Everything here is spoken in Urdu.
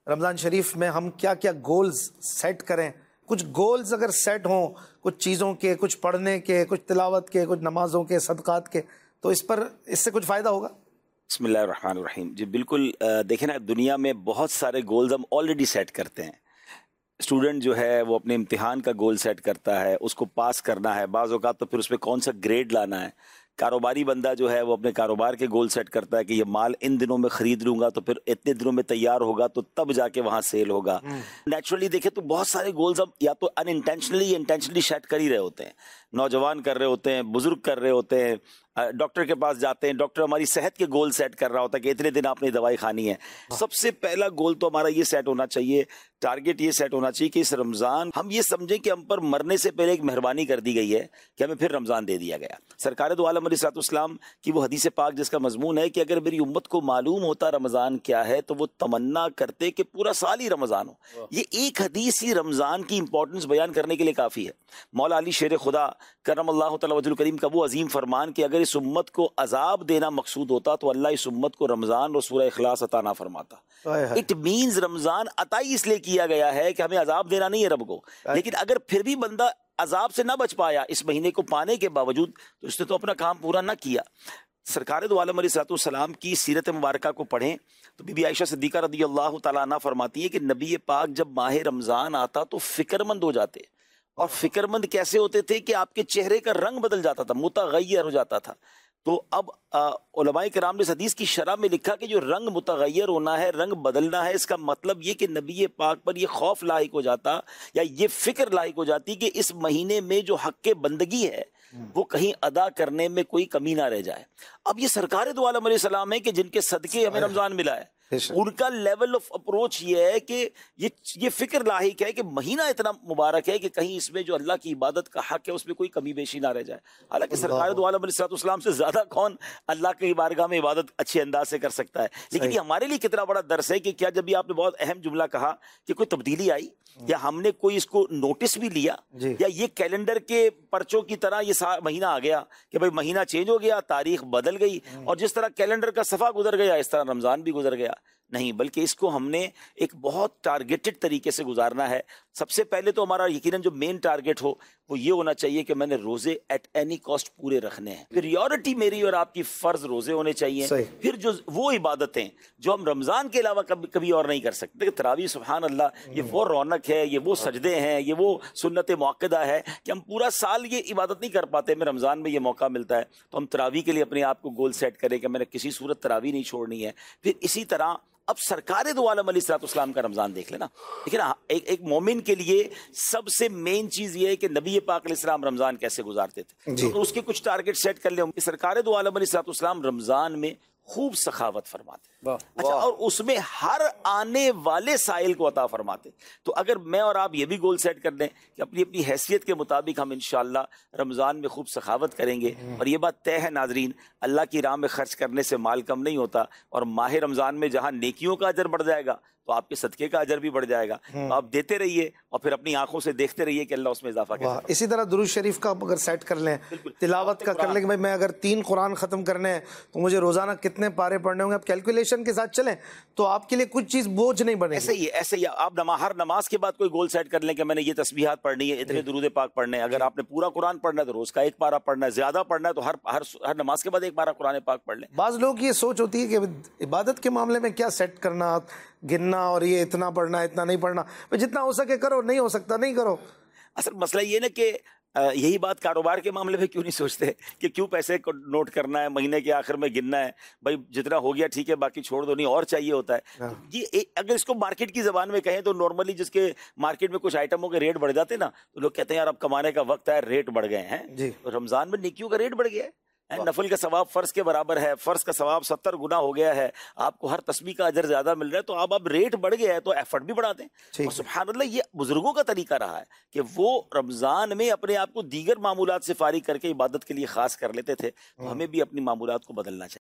رمضان شریف میں ہم کیا کیا گولز سیٹ کریں؟ کچھ گولز اگر سیٹ ہوں، کچھ چیزوں کے، کچھ پڑھنے کے، کچھ تلاوت کے، کچھ نمازوں کے، صدقات کے، تو اس سے کچھ فائدہ ہوگا؟ بسم اللہ الرحمن الرحیم. جی بالکل. دیکھیں نا، دنیا میں بہت سارے گولز ہم آلریڈی سیٹ کرتے ہیں. اسٹوڈنٹ جو ہے وہ اپنے امتحان کا گول سیٹ کرتا ہے، اس کو پاس کرنا ہے، بعض اوقات تو پھر اس پہ کون سا گریڈ لانا ہے. کاروباری بندہ جو ہے وہ اپنے کاروبار کے گول سیٹ کرتا ہے کہ یہ مال ان دنوں میں خرید لوں گا تو پھر اتنے دنوں میں تیار ہوگا تو تب جا کے وہاں سیل ہوگا. نیچرلی دیکھیں تو بہت سارے گولز ہم یا تو ان انٹینشنلی یا انٹینشنلی سیٹ کر ہی رہے ہوتے ہیں. نوجوان کر رہے ہوتے ہیں، بزرگ کر رہے ہوتے ہیں، ڈاکٹر کے پاس جاتے ہیں، ڈاکٹر ہماری صحت کے گول سیٹ کر رہا ہوتا ہے کہ اتنے دن آپ نے دوائی کھانی ہے. سب سے پہلا گول تو ہمارا یہ سیٹ ہونا چاہیے، ٹارگٹ یہ سیٹ ہونا چاہیے کہ اس رمضان ہم یہ سمجھیں کہ ہم پر مرنے سے پہلے ایک مہربانی کر دی گئی ہے کہ ہمیں پھر رمضان دے دیا گیا. سرکار دو عالم علیہ الصلوۃ والسلام کی وہ حدیث پاک جس کا مضمون ہے کہ اگر میری امت کو معلوم ہوتا رمضان کیا ہے تو وہ تمنا کرتے کہ پورا سال ہی رمضان ہو. یہ ایک حدیث ہی رمضان کی امپورٹنس بیان کرنے کے لیے کافی ہے. مولا علی شیر خدا کرم اللہ تعالی وجہ الکریم کا وہ عظیم فرمان کہ اگر اس امت کو عذاب دینا مقصود ہوتا تو اللہ اس امت کو رمضان اور سورہ اخلاص عطا نہ فرماتا. اٹ مینز رمضان عطا ہی اس لیے کیا گیا ہے کہ ہمیں عذاب دینا نہیں ہے رب کو. لیکن اگر پھر بھی بندہ عذاب سے نہ بچ پایا اس مہینے کو پانے کے باوجود تو اس نے تو اپنا کام پورا نہ کیا. سرکار دو عالم علیہ الصلوۃ والسلام کی سیرت مبارکہ کو پڑھیں تو بی بی عائشہ صدیقہ رضی اللہ تعالیٰ عنہ فرماتی ہے کہ نبی پاک جب ماہ رمضان آتا تو فکر مند ہو جاتے. اور فکر مند کیسے ہوتے تھے کہ آپ کے چہرے کا رنگ بدل جاتا تھا، متغیر ہو جاتا تھا. تو اب علماء کرام نے اس حدیث کی شرح میں لکھا کہ جو رنگ متغیر ہونا ہے، رنگ بدلنا ہے، اس کا مطلب یہ کہ نبی پاک پر یہ خوف لاحق ہو جاتا یا یہ فکر لاحق ہو جاتی کہ اس مہینے میں جو حق بندگی ہے وہ کہیں ادا کرنے میں کوئی کمی نہ رہ جائے. اب یہ سرکار دو عالم علیہ السلام ہے کہ جن کے صدقے ہمیں رمضان ملا ہے، ان کا لیول آف اپروچ یہ ہے کہ یہ فکر لاحق ہے کہ مہینہ اتنا مبارک ہے کہ کہیں اس میں جو اللہ کی عبادت کا حق ہے اس میں کوئی کمی بیشی نہ رہ جائے. حالانکہ سرکار دو عالم علیہ السلام سے زیادہ کون اللہ کی بارگاہ میں عبادت اچھے انداز سے کر سکتا ہے. لیکن یہ ہمارے لیے کتنا بڑا درس ہے کہ کیا جب یہ آپ نے بہت اہم جملہ کہا کہ کوئی تبدیلی آئی یا ہم نے کوئی اس کو نوٹس بھی لیا یا یہ کیلنڈر کے پرچوں کی طرح یہ مہینہ آ گیا کہ بھئی مہینہ چینج ہو گیا، تاریخ بدل گئی اور جس طرح کیلنڈر کا صفحہ گزر گیا اس طرح رمضان بھی گزر گیا. نہیں، بلکہ اس کو ہم نے ایک بہت ٹارگیٹڈ طریقے سے گزارنا ہے. سب سے پہلے تو ہمارا یقیناً جو مین ٹارگیٹ ہو وہ یہ ہونا چاہیے کہ میں نے روزے ایٹ اینی کاسٹ پورے رکھنے ہیں. پریورٹی میری اور آپ کی فرض روزے ہونے چاہیے. پھر جو وہ عبادتیں جو ہم رمضان کے علاوہ کبھی اور نہیں کر سکتے، تراویح سبحان اللہ یہ وہ رونق ہے، یہ وہ سجدے ہیں، یہ وہ سنت موقدہ ہے کہ ہم پورا سال یہ عبادت نہیں کر پاتے. میں رمضان میں یہ موقع ملتا ہے تو ہم تراویح کے لیے اپنے آپ کو گول سیٹ کریں کہ میں نے کسی صورت تراویح نہیں چھوڑنی ہے. پھر اسی طرح اب سرکار دو عالم علیہ الصلوۃ والسلام کا رمضان دیکھ لینا. دیکھیں نا، ایک مومن کے لیے سب سے مین چیز یہ ہے کہ نبی پاک علیہ السلام رمضان کیسے گزارتے تھے. تو اس کے کچھ ٹارگٹ سیٹ کر لیں. سرکار دو عالم علیہ الصلوۃ والسلام رمضان میں خوب سخاوت فرماتے. اچھا، اور اس میں ہر آنے والے سائل کو عطا فرماتے. تو اگر میں اور آپ یہ بھی گول سیٹ کر دیں کہ اپنی اپنی حیثیت کے مطابق ہم انشاءاللہ رمضان میں خوب سخاوت کریں گے. اور یہ بات طے ہے ناظرین، اللہ کی راہ میں خرچ کرنے سے مال کم نہیں ہوتا. اور ماہ رمضان میں جہاں نیکیوں کا اجر بڑھ جائے گا تو آپ کے صدقے کا اجر بھی بڑھ جائے گا. تو آپ دیتے رہیے اور پھر اپنی آنکھوں سے دیکھتے رہیے کہ اللہ اس میں اضافہ کرے. اسی طرح درود شریف کا اگر سیٹ کر لیں، تلاوت کا کر لیں کہ میں اگر 3 قرآن ختم کرنے ہیں تو مجھے روزانہ کتنے پارے پڑھنے ہوں گے. آپ کیلکولیشن کے ساتھ چلیں تو آپ کے لیے کچھ چیز بوجھ نہیں بنے. ایسے ہی آپ ہر نماز کے بعد کوئی گول سیٹ کر لیں کہ میں نے یہ تسبیحات پڑھنی ہے، اتنے درود پاک پڑھنے ہیں. اگر آپ نے پورا قرآن پڑھنا ہے تو روز کا 1 پارہ پڑھنا ہے، زیادہ پڑھنا ہے تو ہر نماز کے بعد 1 پارہ قرآن پاک پڑھ لیں. بعض لوگ یہ سوچ ہوتی ہے کہ عبادت کے معاملے میں کیا سیٹ کرنا، گننا اور یہ اتنا پڑھنا اتنا نہیں پڑھنا. جتنا ہو سکے کرو، نہیں ہو سکتا نہیں کرو. اصل مسئلہ یہ نا کہ یہی بات کاروبار کے معاملے میں کیوں نہیں سوچتے کہ کیوں پیسے کو نوٹ کرنا ہے، مہینے کے آخر میں گننا ہے. بھائی جتنا ہو گیا ٹھیک ہے، باقی چھوڑ دو، نہیں اور چاہیے ہوتا ہے. یہ اگر اس کو مارکیٹ کی زبان میں کہیں تو نارملی جس کے مارکیٹ میں کچھ آئٹموں کے ریٹ بڑھ جاتے نا تو لوگ کہتے ہیں یار اب کمانے کا وقت ہے، ریٹ بڑھ گئے ہیں. رمضان میں نیکیوں کا ریٹ بڑھ گیا ہے. نفل کا ثواب فرض کے برابر ہے، فرض کا ثواب 70 گنا ہو گیا ہے، آپ کو ہر تسبیح کا اجر زیادہ مل رہا ہے. تو اب ریٹ بڑھ گیا ہے تو ایفرٹ بھی بڑھا دیں. اور سبحان اللہ یہ بزرگوں کا طریقہ رہا ہے کہ وہ رمضان میں اپنے آپ کو دیگر معمولات سے فارغ کر کے عبادت کے لیے خاص کر لیتے تھے. تو ہمیں بھی اپنی معمولات کو بدلنا چاہیے.